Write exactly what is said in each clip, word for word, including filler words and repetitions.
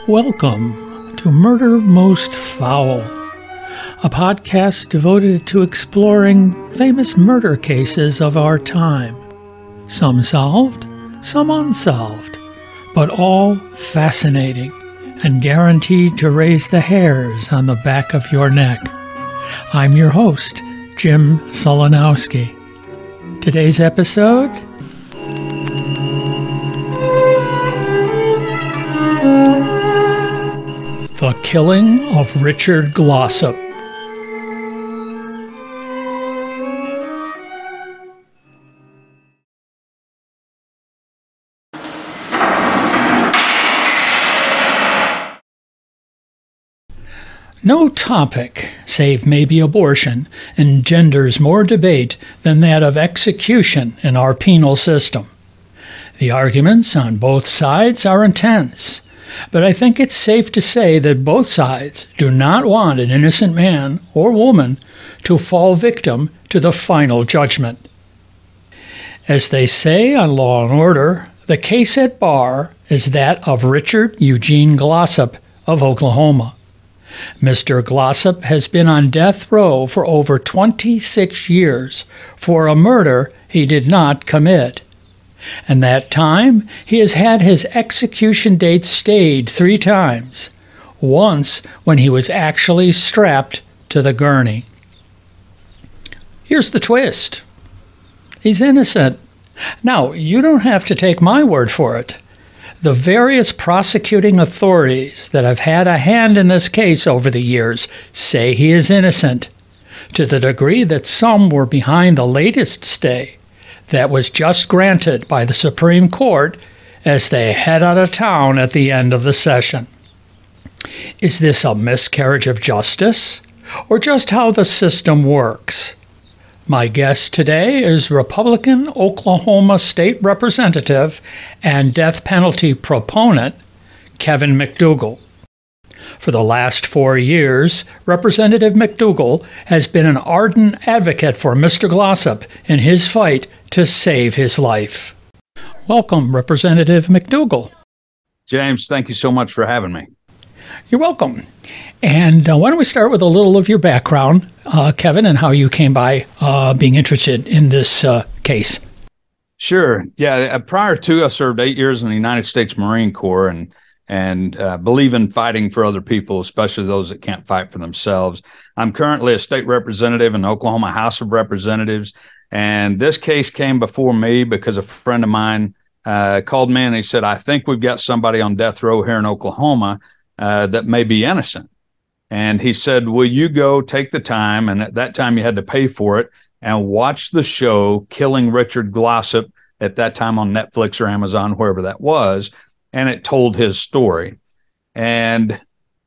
Welcome to Murder Most Foul, a podcast devoted to exploring famous murder cases of our time. Some solved, some unsolved, but all fascinating and guaranteed to raise the hairs on the back of your neck. I'm your host, Jim Solanowski. Today's episode: The Killing of Richard Glossop. No topic, save maybe abortion, engenders more debate than that of execution in our penal system. The arguments on both sides are intense, but I think it's safe to say that both sides do not want an innocent man or woman to fall victim to the final judgment. As they say on Law and Order, the case at bar is that of Richard Eugene Glossop of Oklahoma. Mister Glossop has been on death row for over twenty-six years for a murder he did not commit. And that time, he has had his execution date stayed three times, once when he was actually strapped to the gurney. Here's the twist. He's innocent. Now, you don't have to take my word for it. The various prosecuting authorities that have had a hand in this case over the years say he is innocent, to the degree that some were behind the latest stay that was just granted by the Supreme Court as they head out of town at the end of the session. Is this a miscarriage of justice, or just how the system works? My guest today is Republican Oklahoma State Representative and death penalty proponent Kevin McDougal. For the last four years, Representative McDougal has been an ardent advocate for Mister Glossop in his fight to save his life. Welcome, Representative McDougal. James, thank you so much for having me. You're welcome. And uh, why don't we start with a little of your background, uh, Kevin, and how you came by uh, being interested in this uh, case. Sure. Yeah. Prior to, I served eight years in the United States Marine Corps and and uh, believe in fighting for other people, especially those that can't fight for themselves. I'm currently a state representative in the Oklahoma House of Representatives. And this case came before me because a friend of mine uh, called me and he said, I think we've got somebody on death row here in Oklahoma uh, that may be innocent. And he said, will you go take the time? And at that time you had to pay for it and watch the show Killing Richard Glossop, at that time on Netflix or Amazon, wherever that was. And it told his story. And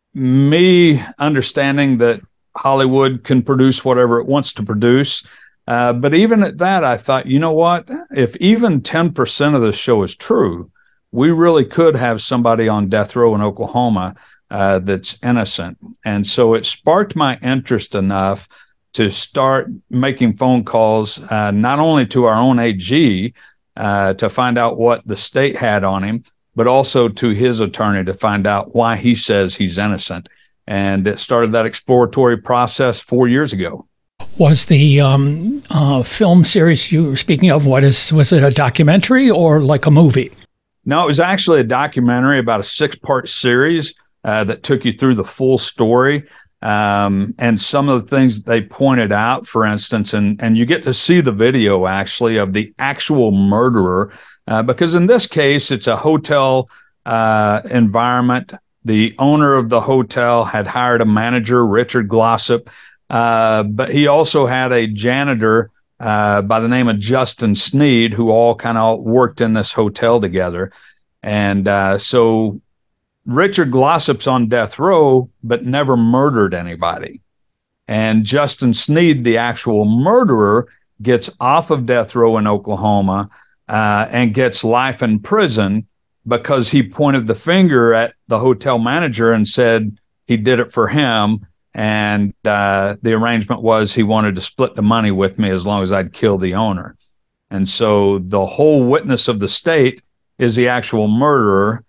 me understanding that Hollywood can produce whatever it wants to produce. Uh, but even at that, I thought, you know what? If even ten percent of the show is true, we really could have somebody on death row in Oklahoma uh, that's innocent. And so it sparked my interest enough to start making phone calls, uh, not only to our own A G uh, to find out what the state had on him, but also to his attorney to find out why he says he's innocent. And it started that exploratory process four years ago. Was the um, uh, film series you were speaking of, what is, was it a documentary or like a movie? No, it was actually a documentary about a six-part series uh, that took you through the full story. Um, and some of the things they pointed out, for instance, and, and you get to see the video actually of the actual murderer, uh, because in this case, it's a hotel uh, environment. The owner of the hotel had hired a manager, Richard Glossop, uh, but he also had a janitor uh, by the name of Justin Sneed, who all kind of worked in this hotel together. And uh, so Richard Glossop's on death row, but never murdered anybody. And Justin Sneed, the actual murderer, gets off of death row in Oklahoma uh, and gets life in prison because he pointed the finger at the hotel manager and said he did it for him. And uh, the arrangement was he wanted to split the money with me as long as I'd kill the owner. And so the whole witness of the state is the actual murderer.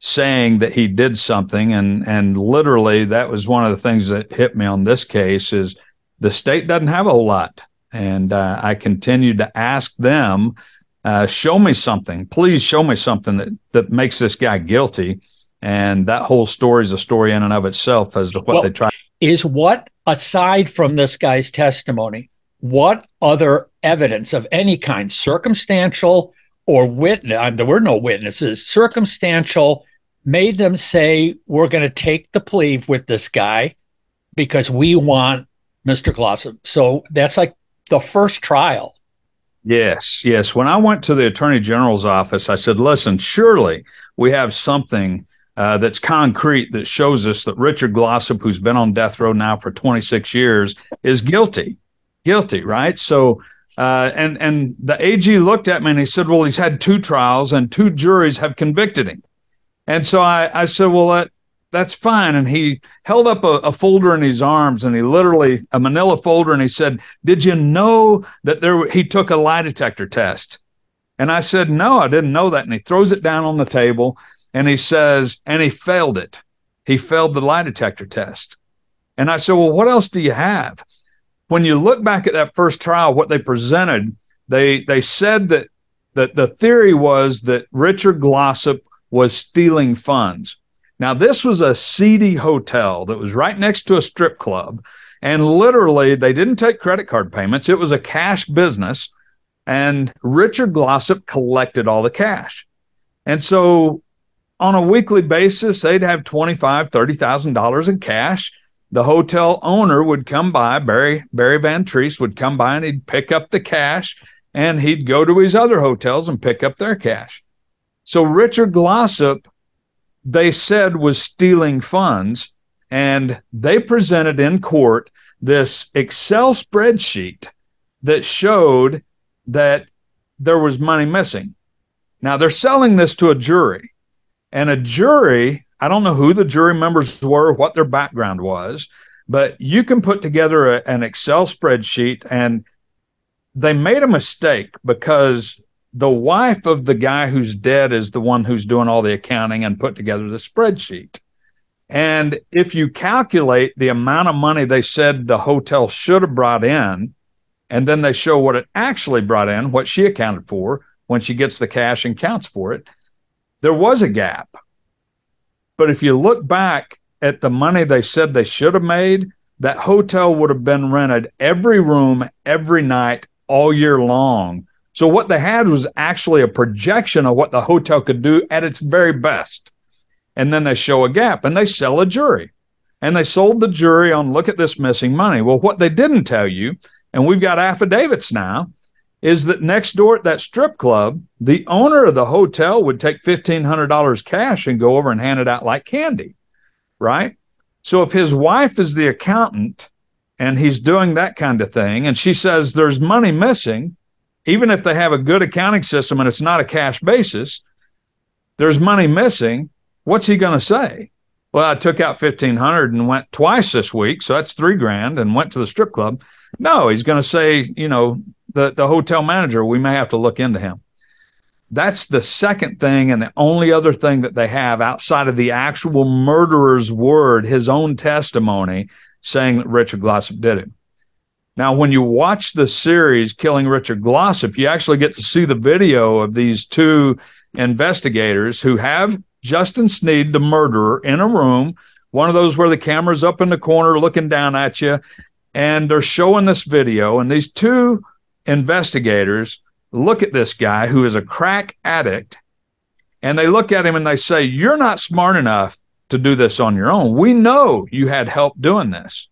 saying that he did something. And, and literally that was one of the things that hit me on this case is the state doesn't have a whole lot. And uh, I continued to ask them, uh, show me something, please show me something that, that makes this guy guilty. And that whole story is a story in and of itself as to what well, they try. Is what, aside from this guy's testimony, what other evidence of any kind, circumstantial or witness, uh, there were no witnesses, circumstantial, made them say, we're going to take the plea with this guy because we want Mister Glossop? So that's like the first trial. Yes, yes. When I went to the Attorney General's office, I said, listen, surely we have something uh, that's concrete that shows us that Richard Glossop, who's been on death row now for twenty-six years, is guilty. Guilty, right? So, uh, and, and the A G looked at me and he said, well, he's had two trials and two juries have convicted him. And so I, I said, well, that, that's fine. And he held up a, a folder in his arms and he literally, a manila folder, and he said, did you know that there, he took a lie detector test? And I said, no, I didn't know that. And he throws it down on the table and he says, and he failed it. He failed the lie detector test. And I said, well, what else do you have? When you look back at that first trial, what they presented, they they said that, that the theory was that Richard Glossop was stealing funds. Now, this was a seedy hotel that was right next to a strip club, and literally they didn't take credit card payments. It was a cash business, and Richard Glossop collected all the cash. And so on a weekly basis, they'd have twenty-five thousand dollars, thirty thousand dollars in cash. The hotel owner would come by, Barry, Barry Van Treese would come by and he'd pick up the cash and he'd go to his other hotels and pick up their cash. So Richard Glossop, they said, was stealing funds, and they presented in court this Excel spreadsheet that showed that there was money missing. Now they're selling this to a jury, and a jury, I don't know who the jury members were, what their background was, but you can put together a, an Excel spreadsheet, and they made a mistake because the wife of the guy who's dead is the one who's doing all the accounting and put together the spreadsheet. And if you calculate the amount of money they said the hotel should have brought in, and then they show what it actually brought in, what she accounted for when she gets the cash and counts for it, there was a gap. But if you look back at the money they said they should have made, that hotel would have been rented every room, every night, all year long. So what they had was actually a projection of what the hotel could do at its very best. And then they show a gap and they sell a jury. And they sold the jury on, look at this missing money. Well, what they didn't tell you, and we've got affidavits now, is that next door at that strip club, the owner of the hotel would take fifteen hundred dollars cash and go over and hand it out like candy, right? So if his wife is the accountant and he's doing that kind of thing, and she says there's money missing, even if they have a good accounting system and it's not a cash basis, there's money missing, what's he going to say? Well, I took out fifteen hundred and went twice this week, so that's three grand, and went to the strip club. No, he's going to say, you know, the, the hotel manager, we may have to look into him. That's the second thing, and the only other thing that they have outside of the actual murderer's word, his own testimony, saying that Richard Glossop did it. Now, when you watch the series Killing Richard Glossop, you actually get to see the video of these two investigators who have Justin Sneed, the murderer, in a room, one of those where the camera's up in the corner looking down at you, and they're showing this video, and these two investigators look at this guy who is a crack addict, and they look at him and they say, you're not smart enough to do this on your own. We know you had help doing this.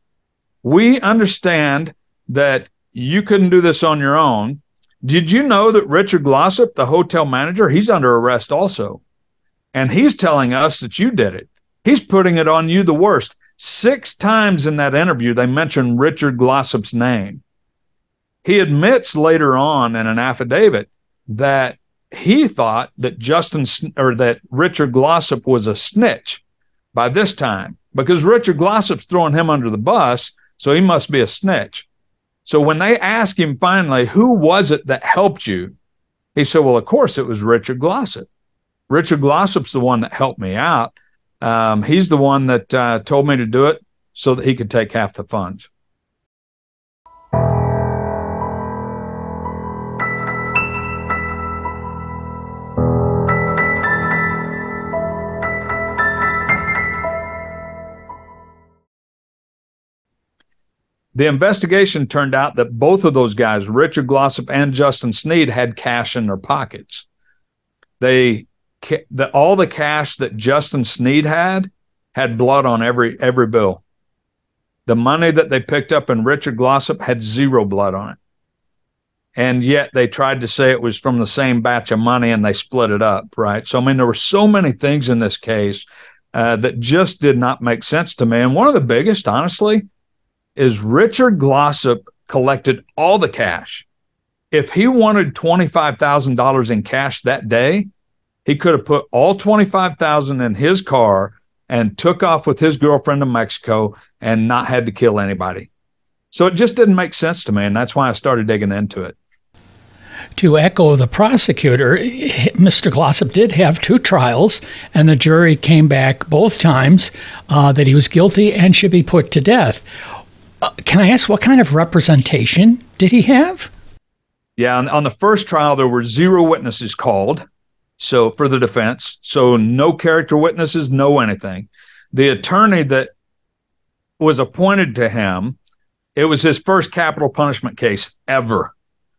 We understand that you couldn't do this on your own. Did you know that Richard Glossop, the hotel manager, he's under arrest also? And he's telling us that you did it. He's putting it on you the worst. Six times in that interview, they mention Richard Glossop's name. He admits later on in an affidavit that he thought that Justin or that Richard Glossop was a snitch by this time, because Richard Glossop's throwing him under the bus, so he must be a snitch. So when they ask him finally, who was it that helped you? He said, well, of course it was Richard Glossop. Richard Glossop's the one that helped me out. Um, he's the one that uh, told me to do it so that he could take half the funds. The investigation turned out that both of those guys, Richard Glossop and Justin Sneed, had cash in their pockets. They, the, all the cash that Justin Sneed had, had blood on every every bill. The money that they picked up in Richard Glossop had zero blood on it. And yet they tried to say it was from the same batch of money and they split it up, right? So, I mean, there were so many things in this case uh, that just did not make sense to me. And one of the biggest, honestly, is Richard Glossop collected all the cash. If he wanted twenty-five thousand dollars in cash that day, he could have put all twenty-five thousand dollars in his car and took off with his girlfriend to Mexico and not had to kill anybody. So it just didn't make sense to me, and that's why I started digging into it. To echo the prosecutor, Mister Glossop did have two trials, and the jury came back both times uh, that he was guilty and should be put to death. Uh, can I ask, what kind of representation did he have? Yeah, on, on the first trial, there were zero witnesses called, so for the defense. So no character witnesses, no anything. The attorney that was appointed to him, it was his first capital punishment case ever.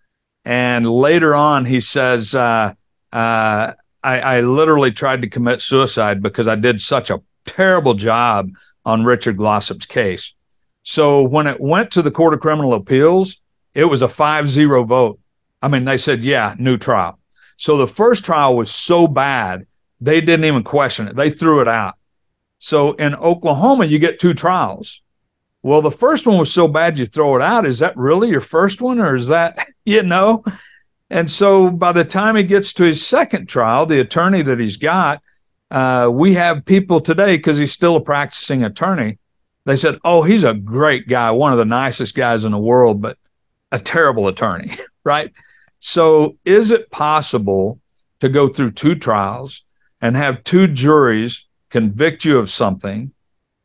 And later on, he says, uh, uh, I, I literally tried to commit suicide because I did such a terrible job on Richard Glossop's case. So when it went to the Court of Criminal Appeals, it was a five zero vote. I mean, they said, yeah, new trial. So the first trial was so bad, they didn't even question it. They threw it out. So in Oklahoma, you get two trials. Well, the first one was so bad you throw it out. Is that really your first one, or is that, you know? And so by the time he gets to his second trial, the attorney that he's got, uh, we have people today, because he's still a practicing attorney, they said, oh, he's a great guy, one of the nicest guys in the world, but a terrible attorney, right? So is it possible to go through two trials and have two juries convict you of something?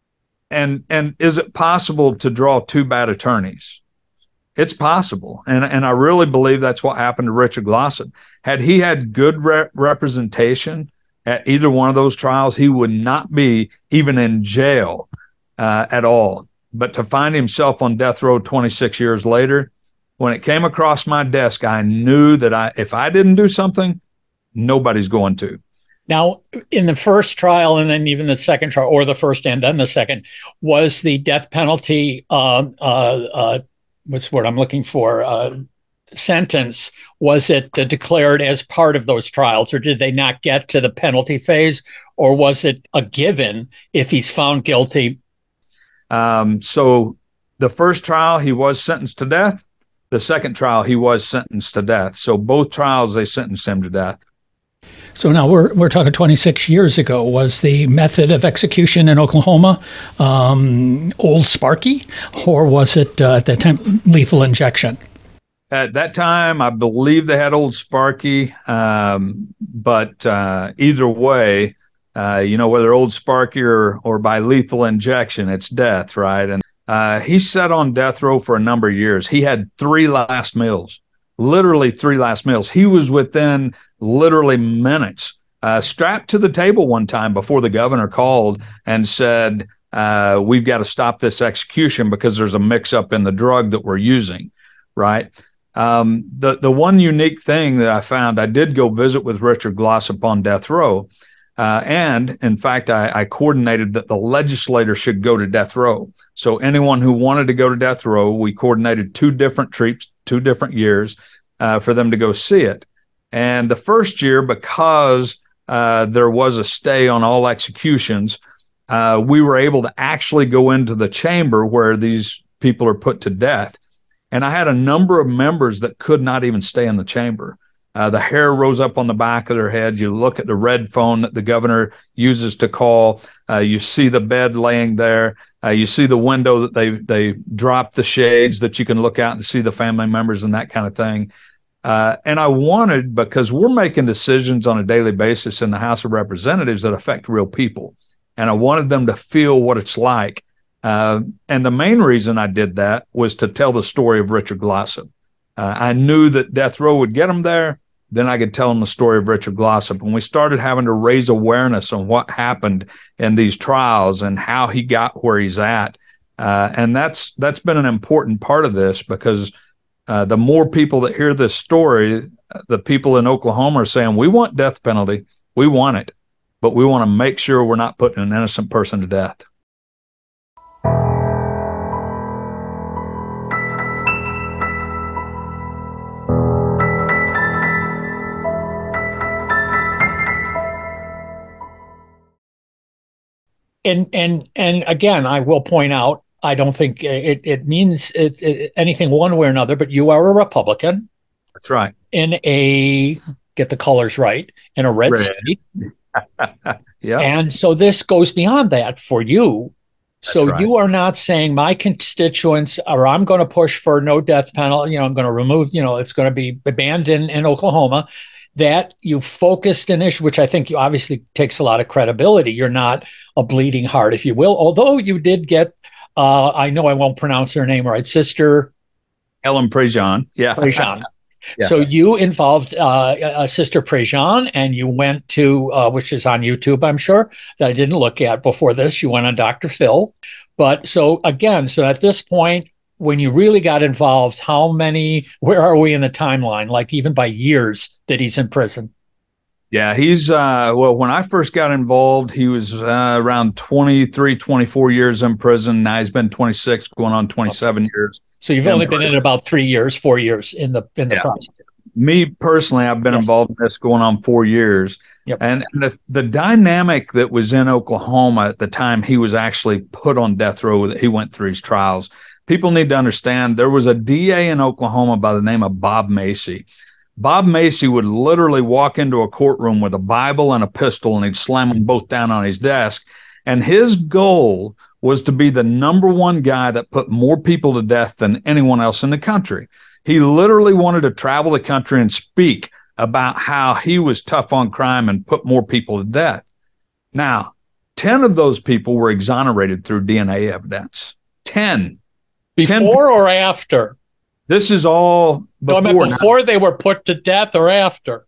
And and is it possible to draw two bad attorneys? It's possible. And, and I really believe that's what happened to Richard Glossop. Had he had good re- representation at either one of those trials, he would not be even in jail Uh, at all. But to find himself on death row twenty-six years later, when it came across my desk, I knew that I, if I didn't do something, nobody's going to. Now, in the first trial and then even the second trial, or the first and then the second, was the death penalty, uh, uh, uh, what's the word I'm looking for, uh, sentence, was it uh, declared as part of those trials, or did they not get to the penalty phase, or was it a given if he's found guilty? Um, so the first trial, he was sentenced to death. The second trial, he was sentenced to death. So both trials, they sentenced him to death. So now we're we're talking twenty-six years ago. Was the method of execution in Oklahoma um, Old Sparky, or was it uh, at that time lethal injection? At that time, I believe they had Old Sparky, um, but uh, either way, Uh, you know, whether Old Sparky or, or by lethal injection, it's death, right? And uh, he sat on death row for a number of years. He had three last meals, literally three last meals. He was within literally minutes, uh, strapped to the table one time before the governor called and said, uh, we've got to stop this execution because there's a mix-up in the drug that we're using, right? Um, the, the one unique thing that I found, I did go visit with Richard Glossop on death row. Uh, and in fact, I, I coordinated that the legislator should go to death row. So anyone who wanted to go to death row, we coordinated two different trips, two different years uh, for them to go see it. And the first year, because uh, there was a stay on all executions, uh, we were able to actually go into the chamber where these people are put to death. And I had a number of members that could not even stay in the chamber. Uh, the hair rose up on the back of their head. You look at the red phone that the governor uses to call. Uh, you see the bed laying there. Uh, you see the window that they they drop the shades that you can look out and see the family members and that kind of thing. Uh, and I wanted, because we're making decisions on a daily basis in the House of Representatives that affect real people. And I wanted them to feel what it's like. Uh, and the main reason I did that was to tell the story of Richard Glossip. Uh, I knew that death row would get them there. Then I could tell them the story of Richard Glossip. And we started having to raise awareness on what happened in these trials and how he got where he's at. Uh, and that's that's been an important part of this, because Uh, the more people that hear this story, the people in Oklahoma are saying, we want death penalty. We want it, but we want to make sure we're not putting an innocent person to death. And and and again, I will point out, I don't think it, it means it, it, anything one way or another, but you are a Republican. That's right. In a, get the colors right, in a red, red. state. Yeah. And so this goes beyond that for you. That's so right. You are not saying my constituents, or I'm going to push for no death penalty, you know, I'm going to remove, you know, it's going to be banned in, in Oklahoma. That you focused an issue, which I think you obviously takes a lot of credibility. You're not a bleeding heart, if you will, although you did get, Uh, I know I won't pronounce her name right. Sister Ellen Prejean. Yeah. Prejean. Yeah. So you involved uh, uh, Sister Prejean, and you went to, uh, which is on YouTube, I'm sure, that I didn't look at before this. You went on Doctor Phil. But so again, so at this point, when you really got involved, how many, where are we in the timeline? Like even by years that he's in prison? Yeah, he's, uh, well, when I first got involved, he was uh, around twenty-three, twenty-four years in prison. Now he's been twenty-six, going on twenty-seven okay. years. So you've only been in about three years, four years in the in the yeah. process. Me personally, I've been yes. involved in this going on four years. Yep. And the, the dynamic that was in Oklahoma at the time he was actually put on death row, that he went through his trials. People need to understand there was a D A in Oklahoma by the name of Bob Macy. Bob Macy would literally walk into a courtroom with a Bible and a pistol, and he'd slam them both down on his desk. And his goal was to be the number one guy that put more people to death than anyone else in the country. He literally wanted to travel the country and speak about how he was tough on crime and put more people to death. Now, ten of those people were exonerated through D N A evidence. ten. Before ten or after? This is all before. No, I mean before they were put to death or after?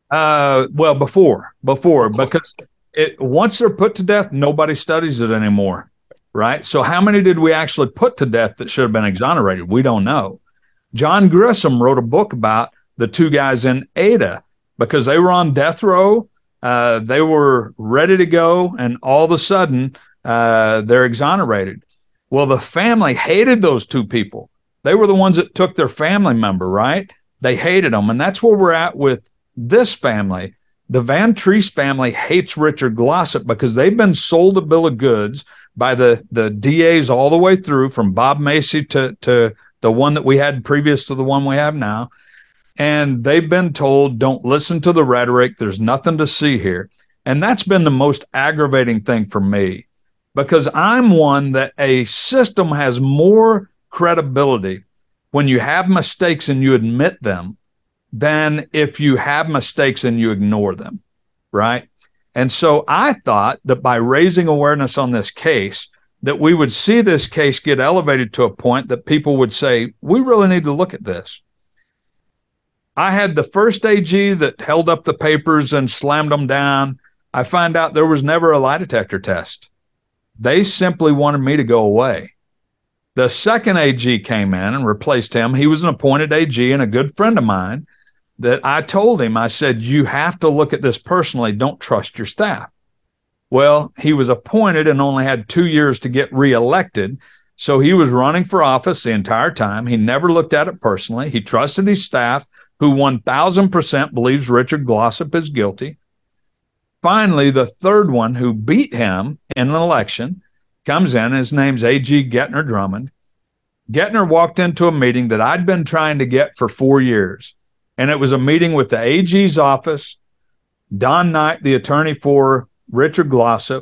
Uh, well, before, before, because it, once they're put to death, nobody studies it anymore, right? So how many did we actually put to death that should have been exonerated? We don't know. John Grissom wrote a book about the two guys in Ada because they were on death row. Uh, they were ready to go, and all of a sudden, uh, they're exonerated. Well, the family hated those two people. They were the ones that took their family member, right? They hated them. And that's where we're at with this family. The Van Treese family hates Richard Glossip because they've been sold a bill of goods by the, the D As all the way through, from Bob Macy to, to the one that we had previous to the one we have now. And they've been told, don't listen to the rhetoric. There's nothing to see here. And that's been the most aggravating thing for me, because I'm one that a system has more credibility when you have mistakes and you admit them than if you have mistakes and you ignore them, right? And so I thought that by raising awareness on this case, that we would see this case get elevated to a point that people would say, we really need to look at this. I had the first A G that held up the papers and slammed them down. I find out there was never a lie detector test. They simply wanted me to go away. The second A G came in and replaced him. He was an appointed A G and a good friend of mine that I told him, I said, you have to look at this personally. Don't trust your staff. Well, he was appointed and only had two years to get reelected. So he was running for office the entire time. He never looked at it personally. He trusted his staff, who one thousand percent believes Richard Glossip is guilty. Finally, the third one, who beat him in an election, comes in. His name's A G Gettner Drummond. Gettner walked into a meeting that I'd been trying to get for four years. And it was a meeting with the A G's office, Don Knight, the attorney for Richard Glossip,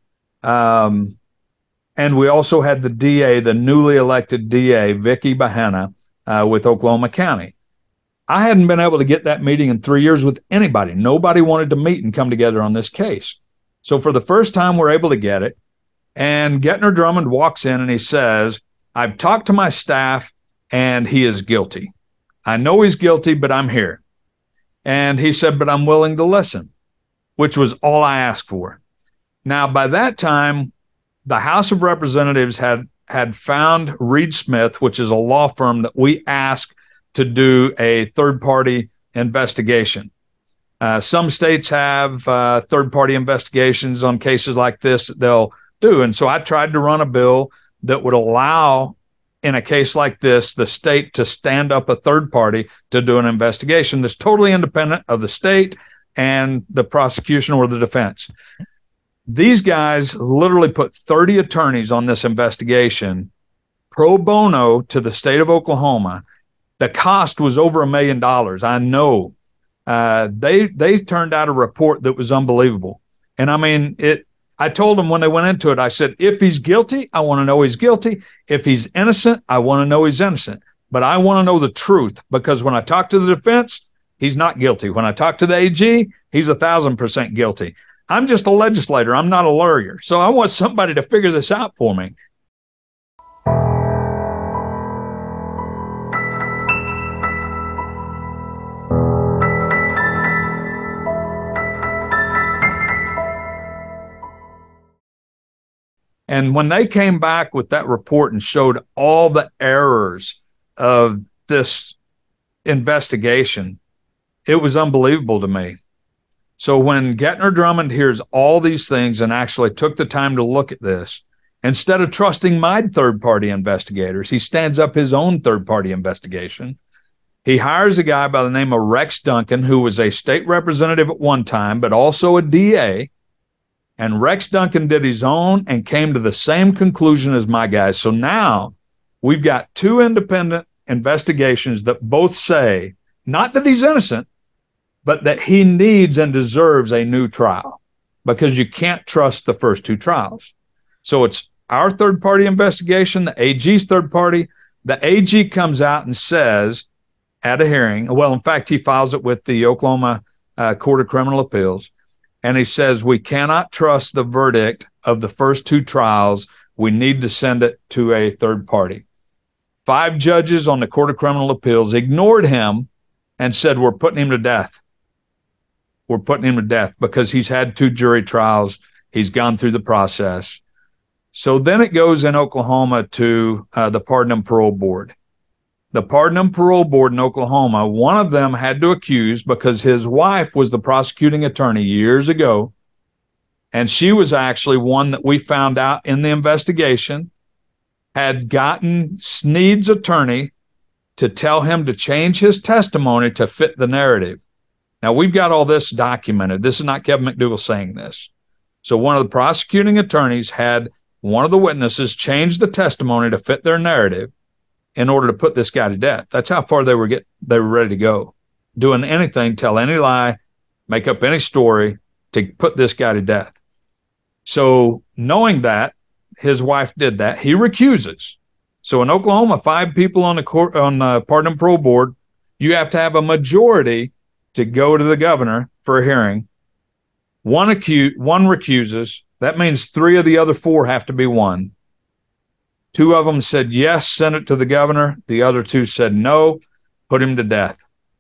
um, and we also had the D A, the newly elected D A, Vicky Bahena, uh, with Oklahoma County. I hadn't been able to get that meeting in three years with anybody. Nobody wanted to meet and come together on this case. So for the first time, we're able to get it. And Gettner Drummond walks in and he says, I've talked to my staff and he is guilty. I know he's guilty, but I'm here. And he said, but I'm willing to listen, which was all I asked for. Now, by that time, the House of Representatives had, had found Reed Smith, which is a law firm that we ask to do a third-party investigation. Uh, some states have uh, third-party investigations on cases like this that they'll do. And so I tried to run a bill that would allow, in a case like this, the state to stand up a third party to do an investigation that's totally independent of the state and the prosecution or the defense. These guys literally put thirty attorneys on this investigation pro bono to the state of Oklahoma. The cost was over a million dollars. I know. Uh, they they turned out a report that was unbelievable. And I mean, it. I told them when they went into it, I said, if he's guilty, I want to know he's guilty. If he's innocent, I want to know he's innocent. But I want to know the truth, because when I talk to the defense, he's not guilty. When I talk to the A G, he's a thousand percent guilty. I'm just a legislator. I'm not a lawyer. So I want somebody to figure this out for me. And when they came back with that report and showed all the errors of this investigation, it was unbelievable to me. So when Gettner Drummond hears all these things and actually took the time to look at this, instead of trusting my third-party investigators, he stands up his own third-party investigation. He hires a guy by the name of Rex Duncan, who was a state representative at one time, but also a D A. And Rex Duncan did his own and came to the same conclusion as my guys. So now we've got two independent investigations that both say, not that he's innocent, but that he needs and deserves a new trial, because you can't trust the first two trials. So it's our third-party investigation, the A G's third party. The A G comes out and says at a hearing, well, in fact, he files it with the Oklahoma uh, Court of Criminal Appeals. And he says, we cannot trust the verdict of the first two trials. We need to send it to a third party. Five judges on the Court of Criminal Appeals ignored him and said, we're putting him to death. We're putting him to death because he's had two jury trials. He's gone through the process. So then it goes in Oklahoma to uh, the Pardon and Parole Board. The Pardon and Parole Board in Oklahoma, one of them had to accuse because his wife was the prosecuting attorney years ago. And she was actually one that we found out in the investigation had gotten Sneed's attorney to tell him to change his testimony to fit the narrative. Now, we've got all this documented. This is not Kevin McDougal saying this. So one of the prosecuting attorneys had one of the witnesses change the testimony to fit their narrative in order to put this guy to death. That's how far they were get they were ready to go. Doing anything, tell any lie, make up any story to put this guy to death. So knowing that, his wife did that. He recuses. So in Oklahoma, five people on the court on the Pardon and Parole Board, you have to have a majority to go to the governor for a hearing. One acu- one recuses. That means three of the other four have to be one. Two of them said yes, send it to the governor. The other two said no, put him to death.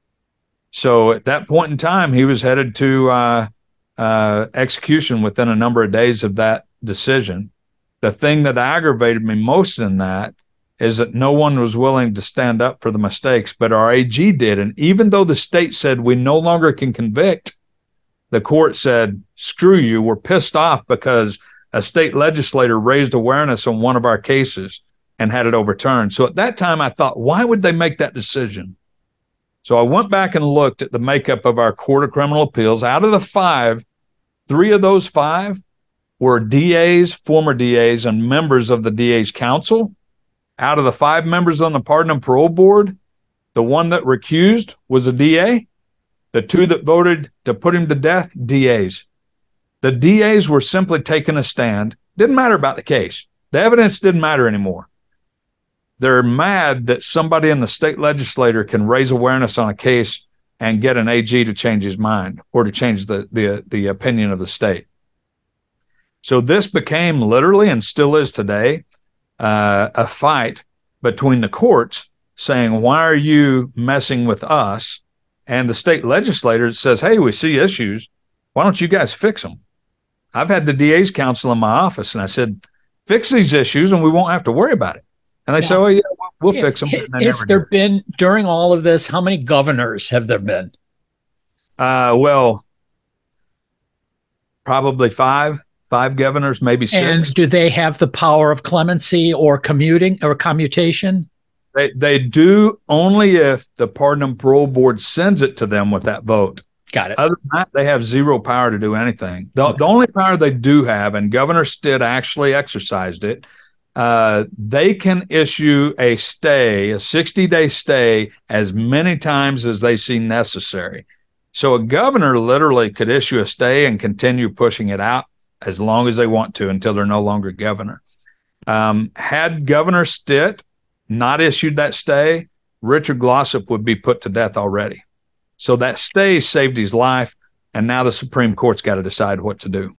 So at that point in time, he was headed to uh, uh, execution within a number of days of that decision. The thing that aggravated me most in that is that no one was willing to stand up for the mistakes, but our A G did. And even though the state said we no longer can convict, the court said, screw you, we're pissed off because a state legislator raised awareness on one of our cases and had it overturned. So at that time, I thought, why would they make that decision? So I went back and looked at the makeup of our Court of Criminal Appeals. Out of the five, three of those five were D As, former D As, and members of the D A's council. Out of the five members on the Pardon and Parole Board, the one that recused was a D A. The two that voted to put him to death, D As. The D As were simply taking a stand. Didn't matter about the case. The evidence didn't matter anymore. They're mad that somebody in the state legislature can raise awareness on a case and get an A G to change his mind or to change the, the, the opinion of the state. So this became literally, and still is today, uh, a fight between the courts saying, why are you messing with us? And the state legislature says, hey, we see issues. Why don't you guys fix them? I've had the D A's counsel in my office, and I said, fix these issues and we won't have to worry about it. And they yeah. say, oh, yeah, we'll, we'll fix them. Has there do. been, during all of this, how many governors have there been? Uh, well, probably five, five governors, maybe six. And do they have the power of clemency or commuting or commutation? They they do only if the Pardon and Parole Board sends it to them with that vote. Got it. Other than that, they have zero power to do anything. The, okay. the only power they do have, and Governor Stitt actually exercised it, uh, they can issue a stay, a sixty-day stay, as many times as they see necessary. So a governor literally could issue a stay and continue pushing it out as long as they want to until they're no longer governor. Um, had Governor Stitt not issued that stay, Richard Glossip would be put to death already. So that stay saved his life, and now the Supreme Court's got to decide what to do.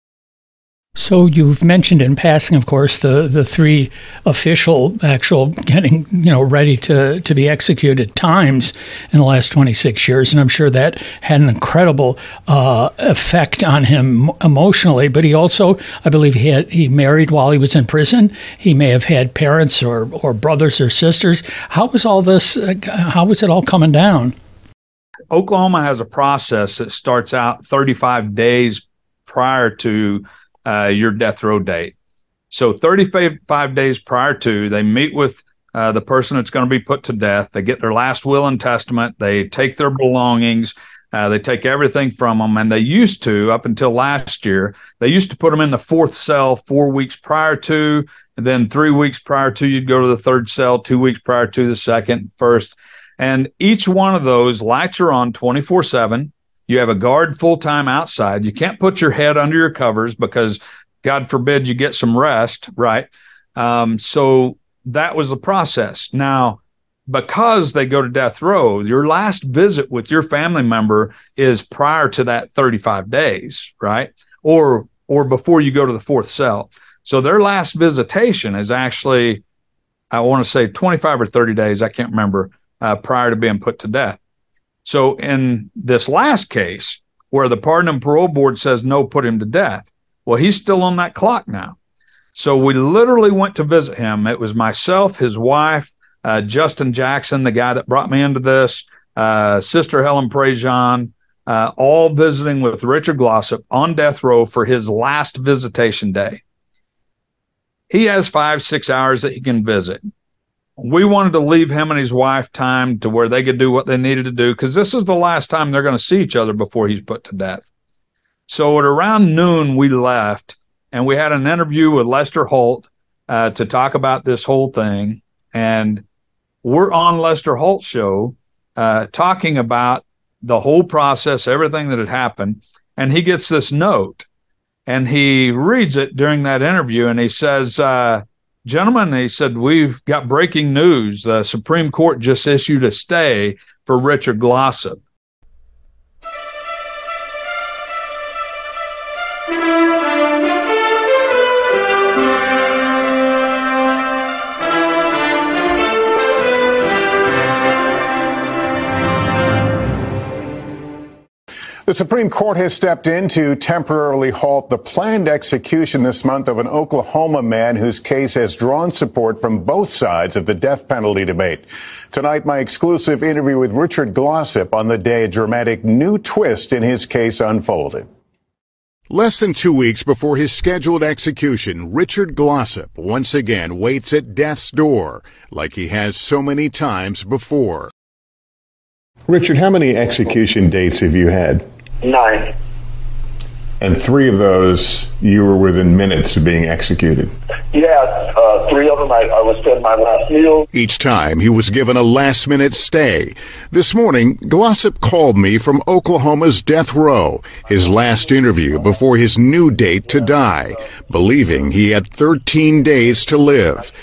So you've mentioned in passing, of course, the, the three official actual getting, you know, ready to, to be executed times in the last twenty-six years. And I'm sure that had an incredible uh, effect on him emotionally. But he also, I believe he had, he married while he was in prison. He may have had parents or, or brothers or sisters. How was all this, uh, how was it all coming down? Oklahoma has a process that starts out thirty-five days prior to Uh, your death row date. So thirty-five days prior to, they meet with uh, the person that's going to be put to death. They get their last will and testament. They take their belongings. Uh, they take everything from them. And they used to, up until last year, they used to put them in the fourth cell four weeks prior to, and then three weeks prior to, you'd go to the third cell, two weeks prior to the second, first. And each one of those lights are on twenty-four seven. You have a guard full-time outside. You can't put your head under your covers because, God forbid, you get some rest, right? Um, so that was the process. Now, because they go to death row, your last visit with your family member is prior to that thirty-five days, right? Or or before you go to the fourth cell. So their last visitation is actually, I want to say twenty-five or thirty days, I can't remember, uh, prior to being put to death. So in this last case, where the Pardon and Parole Board says, no, put him to death, well, he's still on that clock now. So we literally went to visit him. It was myself, his wife, uh, Justin Jackson, the guy that brought me into this, uh, Sister Helen Prejean, uh, all visiting with Richard Glossip on death row for his last visitation day. He has five, six hours that he can visit. We wanted to leave him and his wife time to where they could do what they needed to do, because this is the last time they're going to see each other before he's put to death. So at around noon, we left, and we had an interview with Lester Holt uh, to talk about this whole thing. And we're on Lester Holt's show uh, talking about the whole process, everything that had happened. And he gets this note, and he reads it during that interview, and he says, uh, gentlemen, he said, we've got breaking news. The Supreme Court just issued a stay for Richard Glossip. The Supreme Court has stepped in to temporarily halt the planned execution this month of an Oklahoma man whose case has drawn support from both sides of the death penalty debate. Tonight, my exclusive interview with Richard Glossip on the day a dramatic new twist in his case unfolded. Less than two weeks before his scheduled execution, Richard Glossip once again waits at death's door, like he has so many times before. Richard, how many execution dates have you had? Nine. And three of those, you were within minutes of being executed. Yeah, uh, three of them, I, I was spending my last meal. Each time, he was given a last-minute stay. This morning, Glossip called me from Oklahoma's death row, his last interview before his new date to die, believing he had thirteen days to live.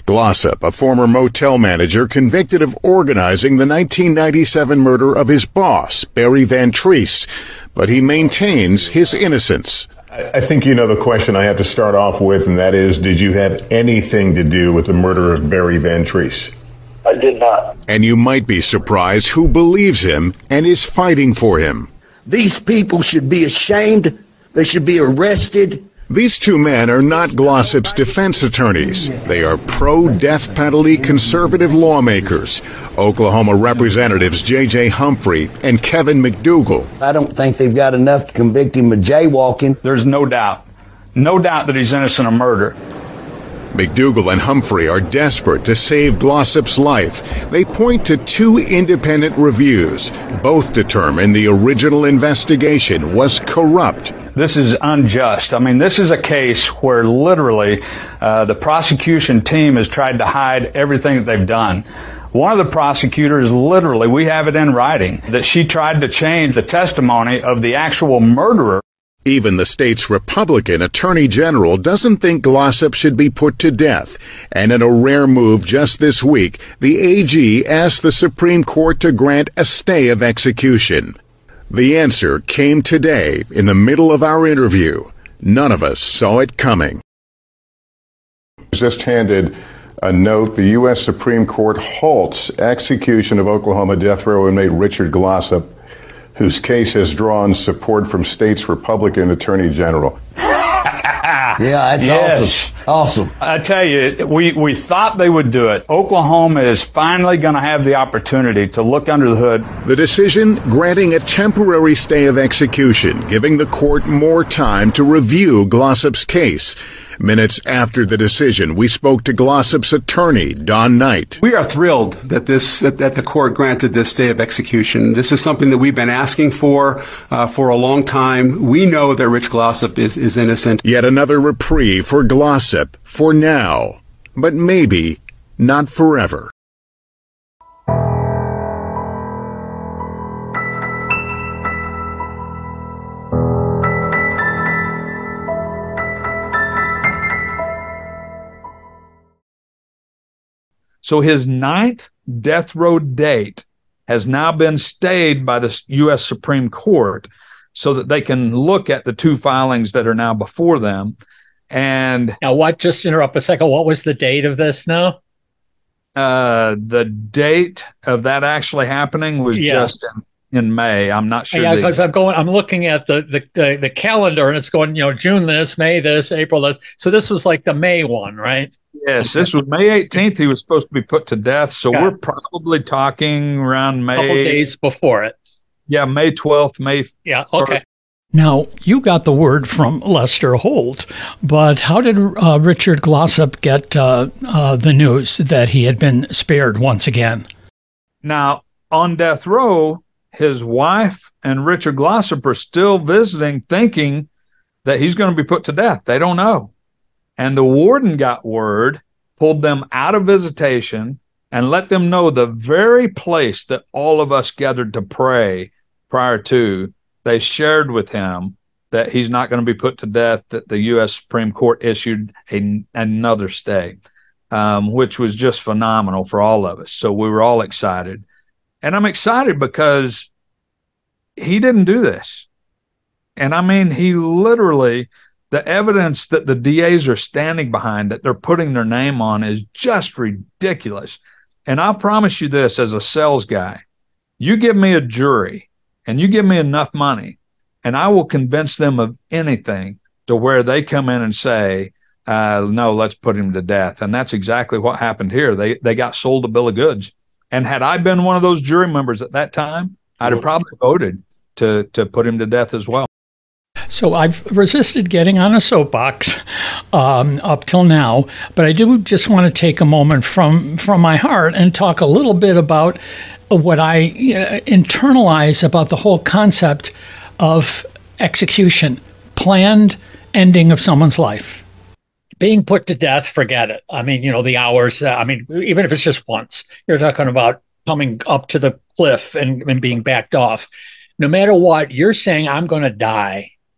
Glossip, a former motel manager convicted of organizing the nineteen ninety-seven murder of his boss, Barry Van Treese, but he maintains his innocence. I think you know the question I have to start off with, and that is, did you have anything to do with the murder of Barry Van Treese? I did not. And you might be surprised who believes him and is fighting for him. These people should be ashamed. They should be arrested. These two men are not Glossip's defense attorneys. They are pro-death penalty conservative lawmakers, Oklahoma Representatives J J Humphrey and Kevin McDougal. I don't think they've got enough to convict him of jaywalking. There's no doubt, no doubt that he's innocent of murder. McDougal and Humphrey are desperate to save Glossip's life. They point to two independent reviews. Both determine the original investigation was corrupt. This is unjust. I mean, this is a case where literally uh, the prosecution team has tried to hide everything that they've done. One of the prosecutors, literally, we have it in writing, that she tried to change the testimony of the actual murderer. Even the state's Republican Attorney General doesn't think Glossip should be put to death. And in a rare move just this week, the A G asked the Supreme Court to grant a stay of execution. The answer came today in the middle of our interview. None of us saw it coming. Just handed a note. The U S Supreme Court halts execution of Oklahoma death row inmate Richard Glossip, whose case has drawn support from state's Republican Attorney General. Yeah, that's Yes. awesome. Awesome. I tell you, we, we thought they would do it. Oklahoma is finally going to have the opportunity to look under the hood. The decision granting a temporary stay of execution, giving the court more time to review Glossip's case. Minutes after the decision, we spoke to Glossip's attorney, Don Knight. We are thrilled that this that, that the court granted this stay of execution. This is something that we've been asking for uh, for a long time. We know that Rich Glossip is, is innocent. Yet another reprieve for Glossip for now, but maybe not forever. So his ninth death row date has now been stayed by the U S Supreme Court so that they can look at the two filings that are now before them. And Now, what, just interrupt a second, what was the date of this now? uh, the date of that actually happening was Yeah. just in, in May. I'm not sure. Yeah, the- because I'm going, I'm looking at the, the the the calendar and it's going, you know, June this, May this, April this. So this was like the May one, right? yes, this was May eighteenth. He was supposed to be put to death. So Got we're probably talking around A couple May. days before it. Yeah, May twelfth, May. Yeah. Okay. Now, you got the word from Lester Holt, but how did uh, Richard Glossip get uh, uh, the news that he had been spared once again? Now, on death row, his wife and Richard Glossip are still visiting, thinking that he's going to be put to death. They don't know. And the warden got word, pulled them out of visitation, and let them know the very place that all of us gathered to pray prior to. They shared with him that he's not going to be put to death, that the U S Supreme Court issued a, another stay, um, which was just phenomenal for all of us. So we were all excited. And I'm excited because he didn't do this. And I mean, he literally, the evidence that the D As are standing behind, that they're putting their name on, is just ridiculous. And I'll promise you this, as a sales guy, you give me a jury and you give me enough money, and I will convince them of anything to where they come in and say, uh, no, let's put him to death. And that's exactly what happened here. They they got sold a bill of goods. And had I been one of those jury members at that time, I'd have probably voted to to put him to death as well. So I've resisted getting on a soapbox um, up till now, but I do just want to take a moment from from my heart and talk a little bit about what I uh, internalize about the whole concept of execution, planned ending of someone's life. Being put to death, forget it. I mean, you know, the hours, uh, I mean, even if it's just once, you're talking about coming up to the cliff and, and being backed off. No matter what, you're saying, I'm going to die.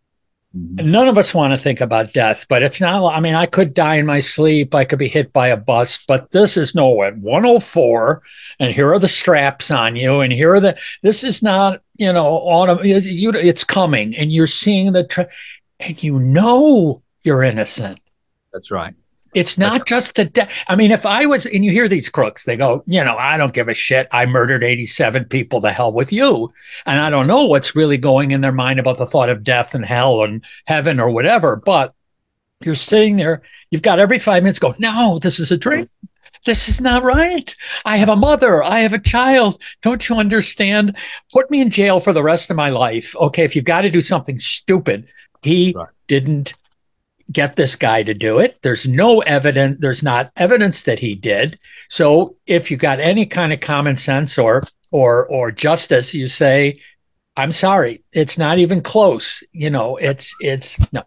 None of us want to think about death, but it's not, I mean, I could die in my sleep. I could be hit by a bus, but this is no at one oh four, and here are the straps on you, and here are the, this is not, you know, autumn, you, it's coming, and you're seeing the, tra- and you know you're innocent. That's right. It's not just the death. I mean, if I was, and you hear these crooks, they go, you know, I don't give a shit. I murdered eighty-seven people. The hell with you. And I don't know what's really going in their mind about the thought of death and hell and heaven or whatever. But you're sitting there, you've got every five minutes go, no, this is a dream. This is not right. I have a mother. I have a child. Don't you understand? Put me in jail for the rest of my life. Okay, if you've got to do something stupid, he right. didn't get this guy to do it. There's no evidence. There's not evidence that he did. So if you got any kind of common sense or or or justice, you say, I'm sorry, it's not even close. You know, it's it's no.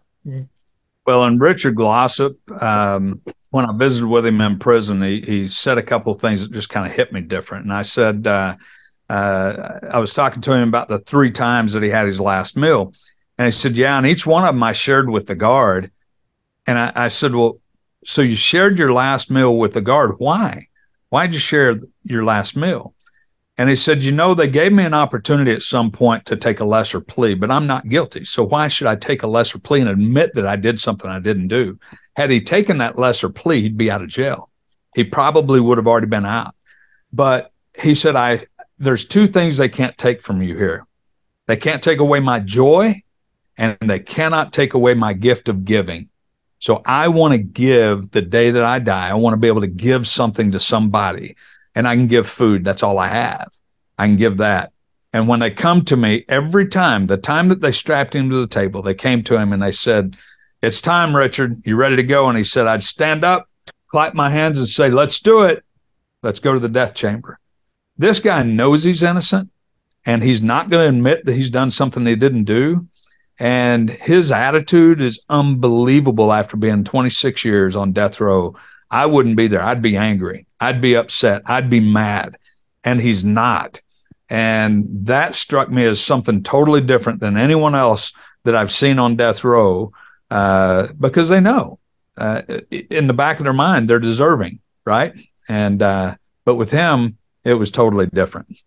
Well, and Richard Glossip, um, when I visited with him in prison, he he said a couple of things that just kind of hit me different. And I said, uh, uh, I was talking to him about the three times that he had his last meal. And he said, yeah, and each one of them I shared with the guard. And I, I said, well, so you shared your last meal with the guard. Why? Why'd you share your last meal? And he said, you know, they gave me an opportunity at some point to take a lesser plea, but I'm not guilty. So why should I take a lesser plea and admit that I did something I didn't do? Had he taken that lesser plea, he'd be out of jail. He probably would have already been out. But he said, I, there's two things they can't take from you here. They can't take away my joy, and they cannot take away my gift of giving. So I want to give the day that I die. I want to be able to give something to somebody, and I can give food. That's all I have. I can give that. And when they come to me, every time, the time that they strapped him to the table, they came to him and they said, it's time, Richard. You ready to go? And he said, I'd stand up, clap my hands and say, let's do it. Let's go to the death chamber. This guy knows he's innocent, and he's not going to admit that he's done something he didn't do. And his attitude is unbelievable after being twenty-six years on death row. I wouldn't be there. I'd be angry. I'd be upset. I'd be mad. And he's not. And that struck me as something totally different than anyone else that I've seen on death row, uh, because they know uh, in the back of their mind they're deserving, right? And uh, but with him, it was totally different.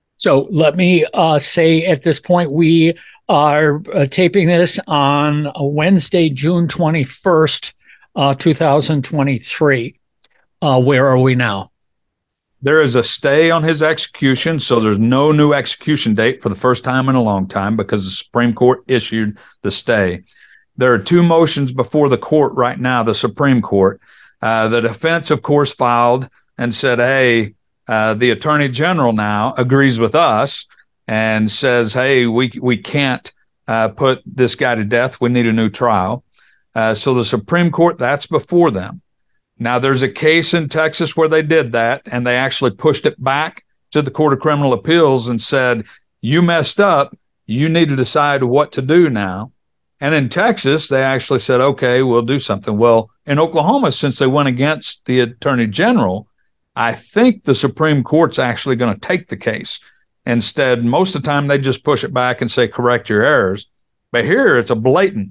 So let me uh, say at this point, we are uh, taping this on Wednesday, June twenty-first, uh, two thousand twenty-three. Uh, where are we now? There is a stay on his execution, so there's no new execution date for the first time in a long time because the Supreme Court issued the stay. There are two motions before the court right now, the Supreme Court. Uh, the defense, of course, filed and said, hey, uh, the Attorney General now agrees with us and says, hey, we we can't uh, put this guy to death. We need a new trial. Uh, so the Supreme Court, that's before them. Now, there's a case in Texas where they did that, and they actually pushed it back to the Court of Criminal Appeals and said, you messed up. You need to decide what to do now. And in Texas, they actually said, okay, we'll do something. Well, in Oklahoma, since they went against the Attorney General, I think the Supreme Court's actually going to take the case. Instead, most of the time, they just push it back and say, correct your errors. But here, it's a blatant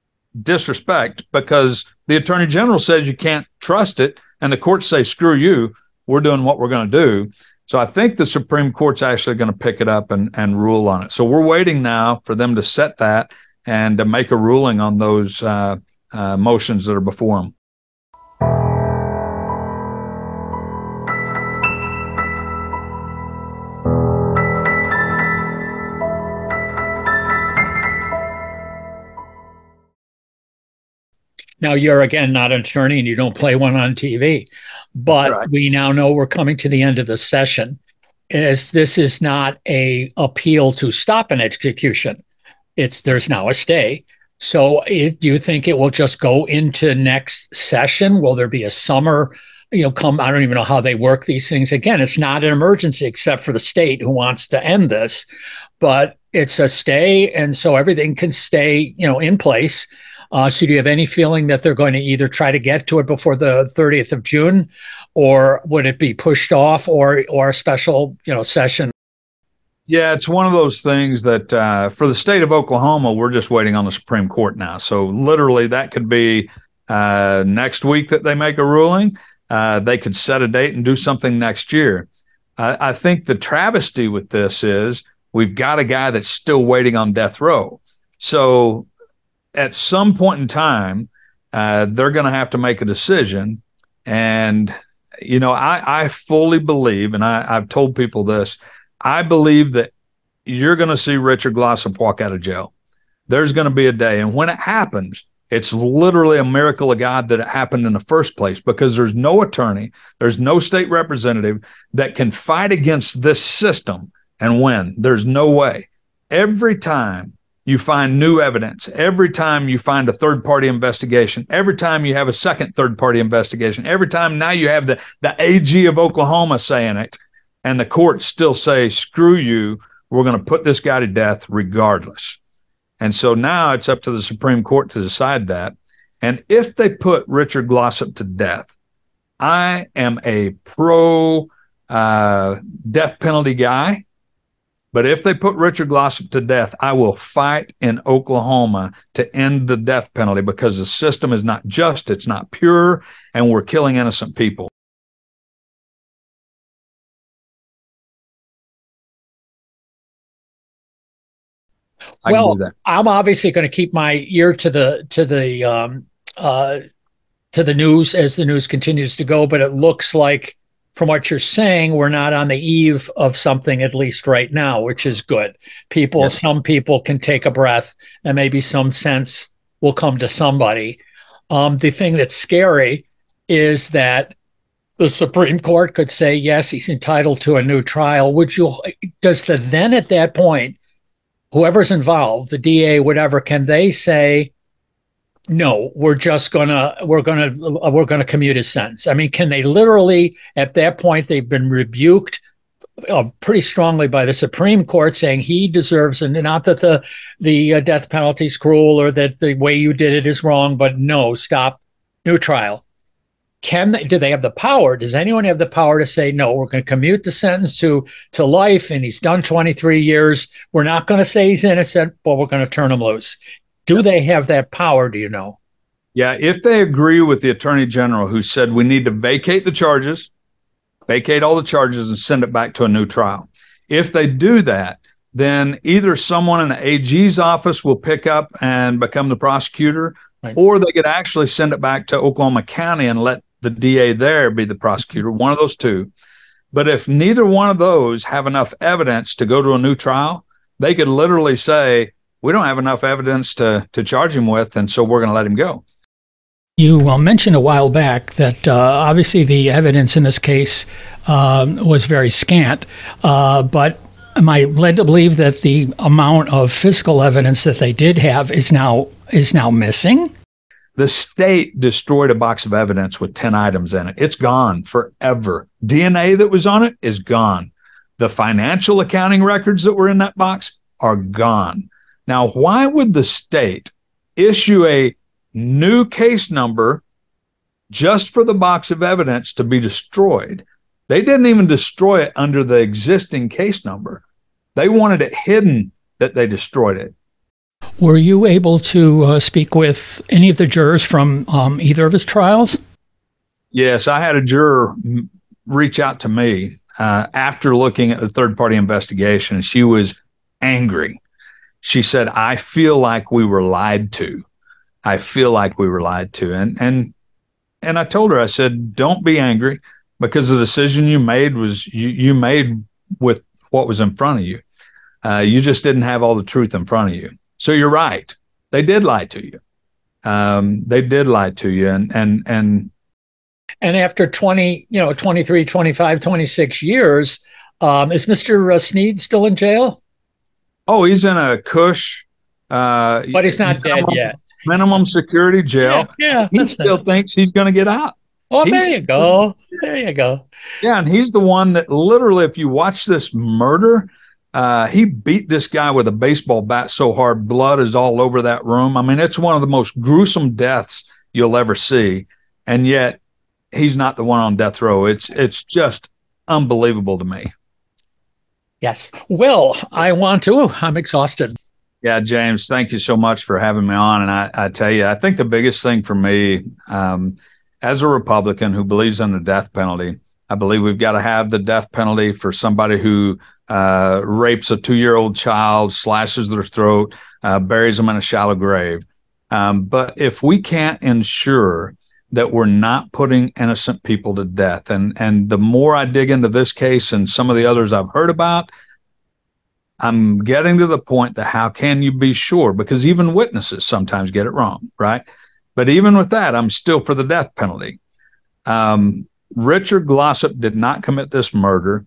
disrespect because the Attorney General says you can't trust it, and the courts say, screw you, we're doing what we're going to do. So I think the Supreme Court's actually going to pick it up and, and rule on it. So we're waiting now for them to set that and to make a ruling on those uh, uh, motions that are before them. Now, you're, again, not an attorney and you don't play one on T V, but right. We now know we're coming to the end of the session. As this is not a appeal to stop an execution. It's there's now a stay. So it, do you think it will just go into next session? Will there be a summer, you know, come, I don't even know how they work these things. Again, it's not an emergency except for the state who wants to end this, but it's a stay. And so everything can stay, you know, in place. Uh, so do you have any feeling that they're going to either try to get to it before the thirtieth of June, or would it be pushed off, or or a special, you know, session? Yeah, it's one of those things that uh, for the state of Oklahoma, we're just waiting on the Supreme Court now. So literally that could be uh, next week that they make a ruling. Uh, they could set a date and do something next year. Uh, I think the travesty with this is we've got a guy that's still waiting on death row. So at some point in time, uh, they're going to have to make a decision. And, you know, I, I fully believe, and I, I've told people this, I believe that you're going to see Richard Glossip walk out of jail. There's going to be a day. And when it happens, it's literally a miracle of God that it happened in the first place, because there's no attorney, there's no state representative that can fight against this system and win. There's no way. Every time you find new evidence, every time you find a third-party investigation, every time you have a second third-party investigation, every time now you have the, the A G of Oklahoma saying it, and the courts still say, screw you, we're going to put this guy to death regardless. And so now it's up to the Supreme Court to decide that. And if they put Richard Glossip to death, I am a pro uh, death penalty guy. But if they put Richard Glossip to death, I will fight in Oklahoma to end the death penalty, because the system is not just, it's not pure, and we're killing innocent people. I well, I'm obviously going to keep my ear to the to the um, uh, to the news as the news continues to go. But it looks like, from what you're saying, we're not on the eve of something, at least right now, which is good. People, yes. Some people can take a breath, and maybe some sense will come to somebody. Um, the thing that's scary is that the Supreme Court could say, yes, he's entitled to a new trial. Would you? Does the then at that point, whoever's involved, the D A, whatever, can they say, no, we're just gonna we're gonna we're gonna commute his sentence? I mean, can they literally, at that point, they've been rebuked uh, pretty strongly by the Supreme Court, saying he deserves, and not that the the uh, death penalty is cruel or that the way you did it is wrong, but no, stop, new trial. Can they, do they have the power? Does anyone have the power to say, no, we're going to commute the sentence to, to life, and he's done twenty-three years. We're not going to say he's innocent, but we're going to turn him loose. Do yeah. they have that power, do you know? Yeah, if they agree with the Attorney General, who said we need to vacate the charges, vacate all the charges and send it back to a new trial. If they do that, then either someone in the A G's office will pick up and become the prosecutor, right, or they could actually send it back to Oklahoma County and let the D A there be the prosecutor, one of those two. But if neither one of those have enough evidence to go to a new trial, they could literally say, we don't have enough evidence to, to charge him with, and so we're going to let him go. You uh, mentioned a while back that uh, obviously the evidence in this case um, was very scant, uh, but am I led to believe that the amount of physical evidence that they did have is now is now missing? The state destroyed a box of evidence with ten items in it. It's gone forever. D N A that was on it is gone. The financial accounting records that were in that box are gone. Now, why would the state issue a new case number just for the box of evidence to be destroyed? They didn't even destroy it under the existing case number. They wanted it hidden that they destroyed it. Were you able to uh, speak with any of the jurors from um, either of his trials? Yes, I had a juror reach out to me uh, after looking at the third-party investigation, and she was angry. She said, I feel like we were lied to. I feel like we were lied to. And, and, and I told her, I said, don't be angry, because the decision you made was you, you made with what was in front of you. Uh, you just didn't have all the truth in front of you. So you're right. They did lie to you. Um, they did lie to you. And, and, and, and after twenty, you know, twenty-three, twenty-five, twenty-six years, um, is Mister Snead still in jail? Oh, he's in a cush. Uh, but he's not minimum, dead yet. Minimum security jail. Yeah. yeah he still nice. thinks he's going to get out. Oh, he's, there you go. There you go. Yeah. And he's the one that literally, if you watch this murder, Uh, he beat this guy with a baseball bat so hard, blood is all over that room. I mean, it's one of the most gruesome deaths you'll ever see. And yet he's not the one on death row. It's, it's just unbelievable to me. Yes. Will, I want to. I'm exhausted. Yeah, James, thank you so much for having me on. And I, I tell you, I think the biggest thing for me, um, as a Republican who believes in the death penalty, I believe we've got to have the death penalty for somebody who uh, rapes a two-year-old child, slashes their throat, uh, buries them in a shallow grave. Um, but if we can't ensure that we're not putting innocent people to death, and and the more I dig into this case and some of the others I've heard about, I'm getting to the point that how can you be sure? Because even witnesses sometimes get it wrong, right? But even with that, I'm still for the death penalty. Um, Richard Glossip did not commit this murder.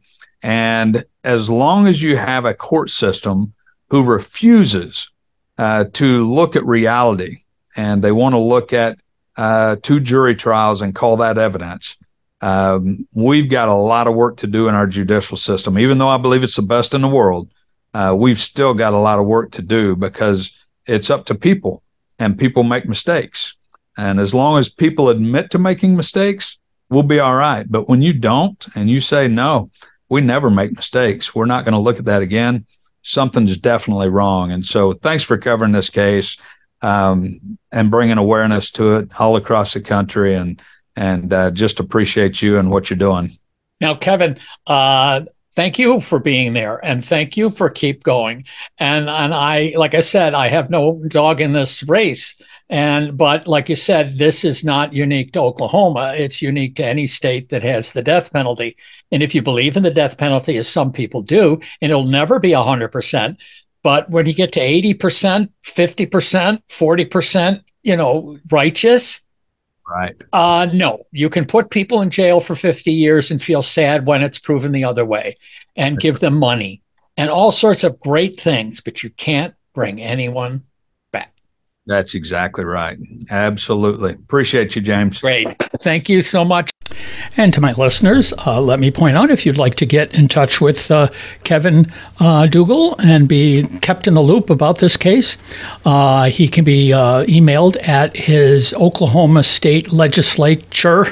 And as long as you have a court system who refuses uh, to look at reality, and they want to look at uh, two jury trials and call that evidence, um, we've got a lot of work to do in our judicial system. Even though I believe it's the best in the world, Uh, we've still got a lot of work to do because it's up to people, and people make mistakes. And as long as people admit to making mistakes, we'll be all right. But when you don't and you say, no, we never make mistakes, we're not going to look at that again, something's definitely wrong. And so thanks for covering this case um, and bringing awareness to it all across the country, and, and uh, just appreciate you and what you're doing. Now, Kevin, uh, thank you for being there, and thank you for keep going. And and I, like I said, I have no dog in this race. And but like you said, this is not unique to Oklahoma. It's unique to any state that has the death penalty. And if you believe in the death penalty, as some people do, and it'll never be one hundred percent, but when you get to eighty percent, fifty percent, forty percent, you know, righteous, right? Uh, no, you can put people in jail for fifty years and feel sad when it's proven the other way, and give them money and all sorts of great things, but you can't bring anyone back. That's exactly right. Absolutely. Appreciate you, James. Great. Thank you so much. And to my listeners, uh, let me point out, if you'd like to get in touch with uh, Kevin uh, Dougal and be kept in the loop about this case, uh, he can be uh, emailed at his Oklahoma State Legislature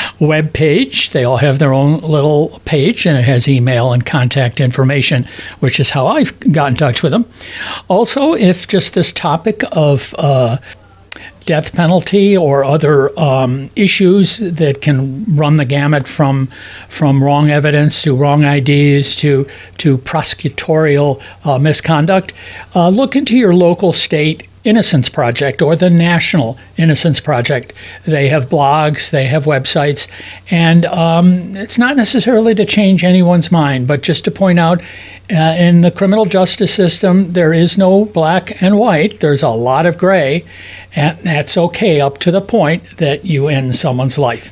webpage. They all have their own little page, and it has email and contact information, which is how I've got in touch with him. Also, if just this topic of uh, death penalty or other um, issues that can run the gamut from from wrong evidence to wrong I Ds to to prosecutorial uh, misconduct, uh, look into your local state Innocence Project or the National Innocence Project. They have blogs, they have websites, and um, it's not necessarily to change anyone's mind, but just to point out, uh, in the criminal justice system, there is no black and white. There's a lot of gray, and that's okay up to the point that you end someone's life.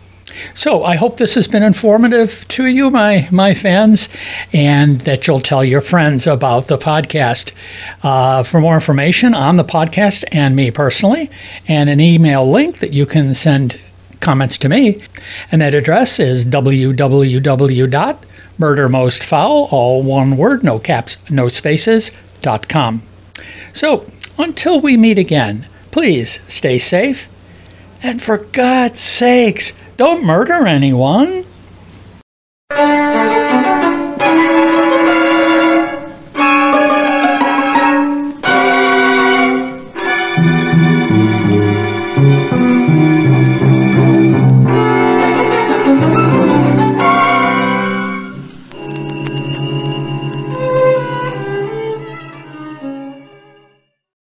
So I hope this has been informative to you, my my fans, and that you'll tell your friends about the podcast. Uh, for more information on the podcast and me personally, and an email link that you can send comments to me, and that address is w w w dot murder most foul, all one word, no caps, no spaces, dot com. So until we meet again, please stay safe, and for God's sakes, don't murder anyone.